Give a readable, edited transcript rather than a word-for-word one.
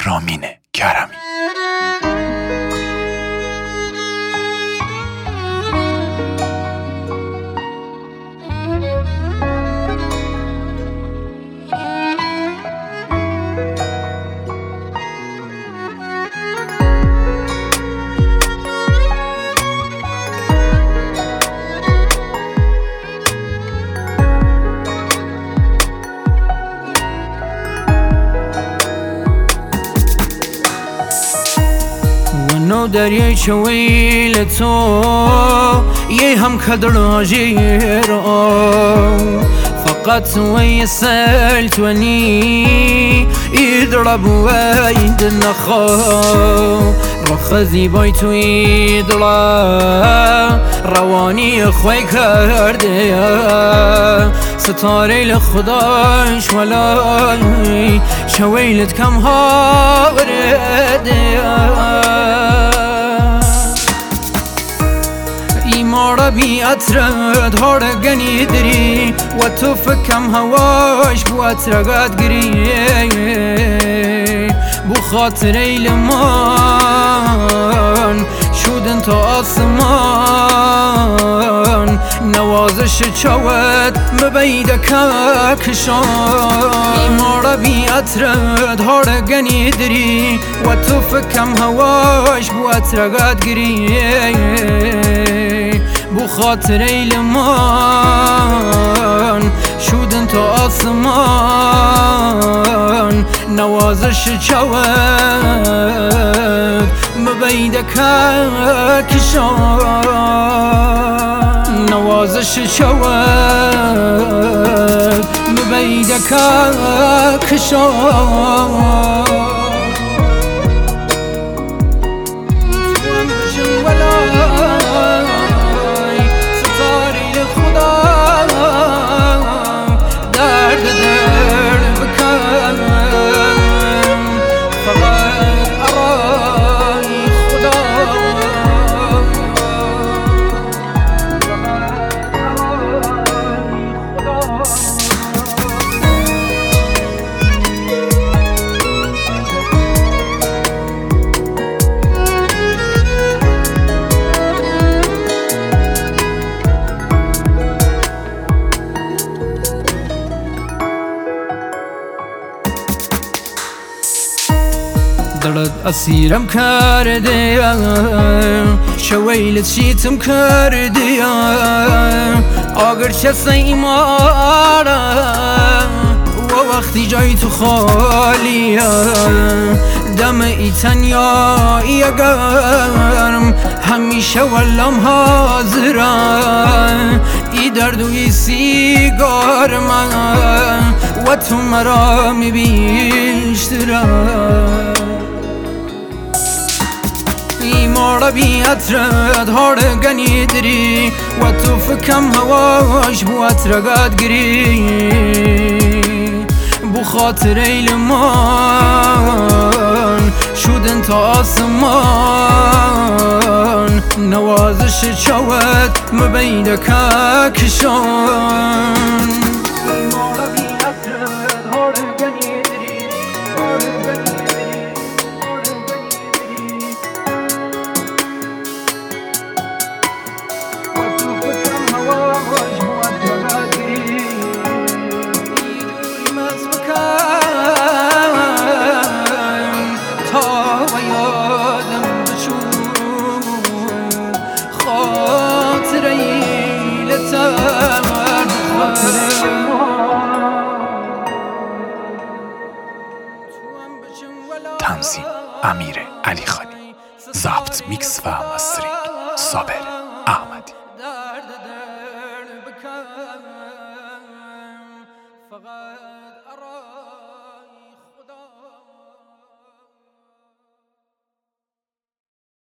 رامین کرمی. نو دریای چویل تو یه هم کدراجی را فقط توی سل تونی ایدرب و اید نخوا رخ زیبای توی دلا روانی خوی کرده ستاره لخداش ولای شویلت کم ها ورده ایمارا بی اترد هارگنی دری و تو فکم هواش بو اترگاد گری بو خاطر ایلمان شودن تا آسمان نوازش چوت مبیده کشان ایمارا بی اترد هارگنی دری و تو فکم هواش بو اترگاد گری بو خاطر ایلمان شودن تا آسمان نوازش چوت مبیده کشان نوازش چوت مبیده کشان دلت اسیرم کرده شویلت شیتم کرده اگر چه سیماره و وقتی جای تو خالیه دم ای تنیایی اگرم همیشه ولم حاضرم ای درد و ای سیگار من و تو مرا میبیشترم ایمارا بی اترد هارگنی دری و تو فکم هواش بو اترگاد گری بو خاطر ایلمان شودن تا آسمان نوازش چوت مبیده کشان ایمارا بی اترد هارگنی دری تنظیم امیر علی خانی، ضبط میکس و مسترینگ صابر احمدی.